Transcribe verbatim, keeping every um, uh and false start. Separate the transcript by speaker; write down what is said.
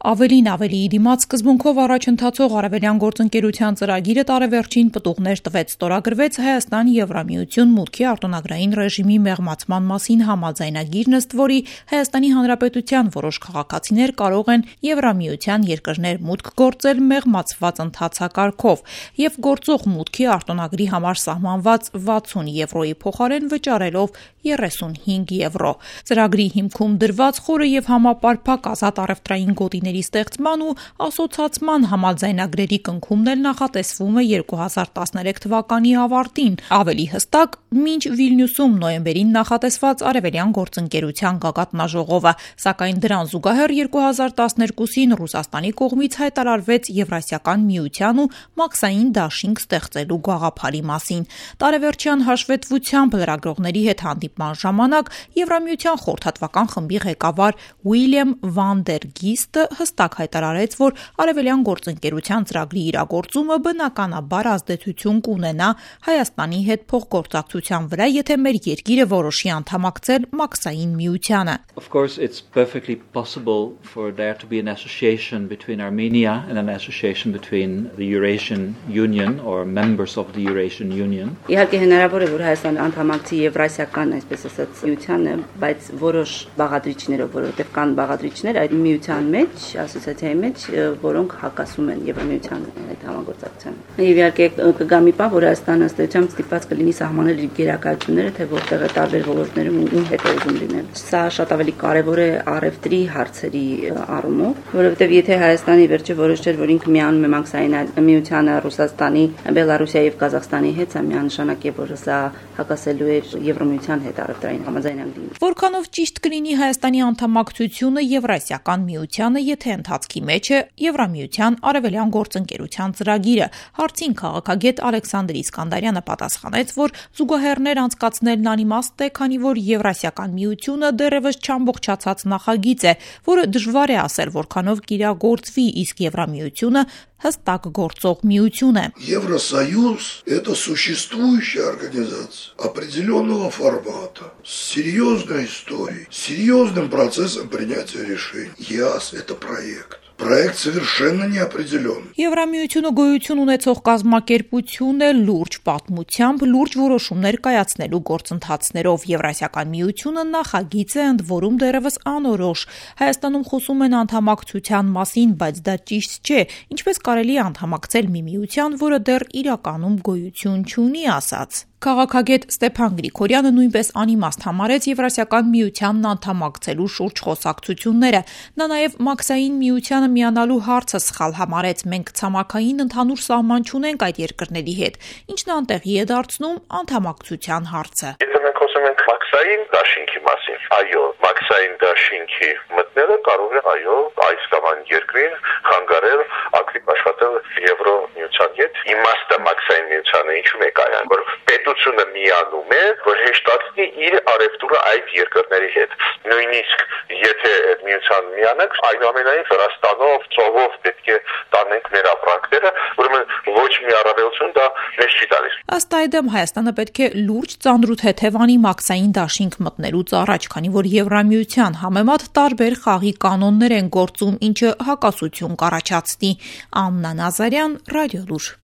Speaker 1: Ավելին ավելիի դիմաց սկզբունքով առաջընթացող արևելյան գործընկերության ծրագիրը տարեվերջին պտուղներ տվեց, ստորագրվեց Հայաստան-Եվրամիություն մուտքի արտոնագրային ռեժիմի մեղմացման մասին համաձայնագիրն, ըստ որի Հայաստանի Հանրապետության որոշ քաղաքացիներ կարող են Եվրամիության երկրներ մուտք գործել մեղմացված ընթացակարգով և գործող մուտքի արտոնագրի համար սահմանված վաթսուն եվրոյի փոխարեն վճարելով երեսունհինգ եվրո։ Ծրագրի հիմքում դրված խորը և համապարփակ ազատ առևտրային գոտիների ստեղծման ու ասոցացման համաձայնագրերի կնքումն էլ նախատեսվում է երկու հազար տասներեք թվականի ավարտին, ավելի հստակ՝ մինչ Վիլնյուսում նոյեմբերին նախատեսված արևելյան գործընկերության գագաթնաժողովը, սակայն դրան զուգահեռ երկու հազար տասներկուսին Ռուսաստանի կողմից հայտարարվեց Եվրասիական միության ու մաքսային դաշինք ստեղծելու գաղափարի մասին։ Տարեվերջյան հաշվետվությամբ լրագրողների հետ հանդիպման ժամանակ Եվրամիության խորհրդատվական խմբի ղեկավար Ուիլյամ Վան դեր Գիստը հստակ հայտարարեց, որ արևելյան գործընկերության ծրագրի իրագործումը բնականաբար ազդեցություն կունենա Հայաստանի հետ փոխգործակցության վրա, եթե մեր երկիրը որոշի անդամակցել մաքսային միությանը։
Speaker 2: Of course, it's perfectly possible for there to be an association between Armenia and an association between the Eurasian Union or members of the Eurasian Union.
Speaker 3: Իհարկե հնարավոր է, որ Հայաստանը անդամակցի Եվրասիական, այսպես ասած, միությանը, բայց որոշ բաղադրիչներով, որովհետև կան բաղադրիչներ այդ միության մեջ, ասոցիացիայի մեջ, որոնք հակասում են Եվրամիության այդ համագործակցությանը։ Եվ իհարկե կգա մի պահ, որ Հայաստանը ըստ էության ստիպված կլինի սահմանել իր գերակայությունները, թե որտեղ է տարբեր ոլորտներում ում հետ է ուզում լինել։ Սա շատ ավելի կարևոր է առևտրի հարցերի առումով, որովհետև եթե Հայաստանի վերջը որոշեր, որ ինքը միանում է մաքսային միությանը Ռուսաստանի, Բելարուսիայի եւ Ղազախստանի հետ, սա միանշանակ է, որ սա հակասելու է Եվրամիության հետ առևտրային համաձայնագրին։
Speaker 1: Որքանով ճիշտ կլինի Հայաստանի անդամակցությունը Եվրասիական միությանը, եթե ընթացքի մեջ է Եվրամիության արևելյան գործընկերության ծրագիրը, հարցին քաղաքագետ Ալեքսանդր Իսկանդարյանը պատասխանեց, որ զուգահեռներ անցկացնելն անիմաստ է, քանի որ Եվրասիական միությունը դեռևս չամբողջացած նախագիծ է, որը դժվար է ասել որքանով կիրագործվի, իսկ Եվրամիությունը հստակ գործող միություն է։
Speaker 4: Евросоюз – это существующая организация определенного формата, с серьезной историей, с серьезным процессом принятия решений. ЕАС – это проект. Проект совершенно неопределенный.
Speaker 1: Եվրամիությունը գոյություն ունեցող կազմակերպություն է լուրջ պատմությամբ, լուրջ որոշումներ կայացնելու գործընթացներով։ Եվրասիական միությունը նախագիծ է, ընդ որում դեռևս անորոշ։ Հայաստանում խոսում են անդամակցության մասին, բայց դա ճիշտ չէ։ Ինչպես կարելի է անդամակցել մի միության, որը դեռ իրականում գոյություն չունի, ասաց։ Քաղաքագետ Ստեփան Գրիգորյանը նույնպես անիմաստ համարեց Եվրասիական միությանն անդամակցելու շուրջ խոսակցությունները։ Նա նաև մաքսային միությանը միանալու հարցը սխալ համարեց։ Մենք ցամաքային ընդհանուր սահման չունենք այդ երկրների հետ, ինչն անտեղի է դարձնում անդամակցության հարցը։
Speaker 5: Եթե մենք խոսում ենք մաքսային դաշինքի մասին, այո, մաքսային դաշինքի մտնելը կարող է, այո, այս կամ այն երկրին խանգարել ակտիվ աշխատել Եվրամիության հետ։ Իմաստը մաքսային միությանը ինչու՞մ է կայան, որ պետությունը միանում է, որ հեշտացնի իր առևտուրը այդ երկրների հետ։ Նույնիսկ եթե այդ միության միանանք, այնուամենայնիվ Վրաստանով, ծովով պետք է տանենք մեր ապրանքները, ուրեմն ոչ մի առավելություն դա մեզ չի տալիս։
Speaker 1: Ըստ այդմ Հայաստանը պետք է լուրջ ծանրութեթև անի մաքսային դաշինք մտնելուց առաջ, քանի որ Եվրամիության համեմատ տարբեր խաղի կանոններ են գործում, ինչը հակասություն կառաջացնի։ Աննա Նազարյան, Ռադիոլուր։